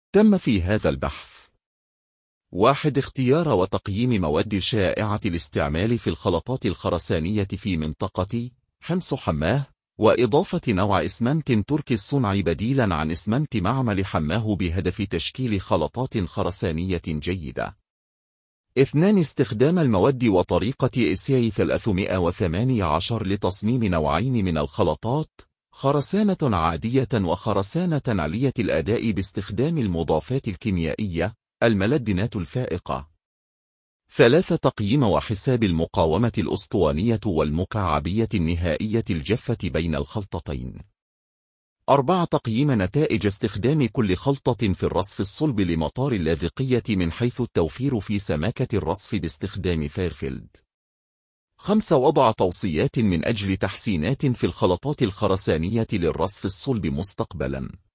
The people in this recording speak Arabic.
تم في هذا البحث: 1. اختيار وتقييم مواد شائعة الاستعمال في الخلطات الخرسانية في منطقة حمص حماه، وإضافة نوع إسمنت تركي الصنع بديلا عن إسمنت معمل حماه بهدف تشكيل خلطات خرسانية جيدة. 2. استخدام المواد وطريقة إسياي 318 لتصميم نوعين من الخلطات: خرسانة عادية وخرسانة عالية الأداء باستخدام المضافات الكيميائية، الملدنات الفائقة. 3. تقييم وحساب المقاومة الأسطوانية والمكعبية النهائية الجافة بين الخلطتين. 4. تقييم نتائج استخدام كل خلطة في الرصف الصلب لمطار اللاذقية من حيث التوفير في سماكة الرصف باستخدام فيرفيلد. 5. وضع توصيات من أجل تحسينات في الخلطات الخرسانية للرصف الصلب مستقبلاً.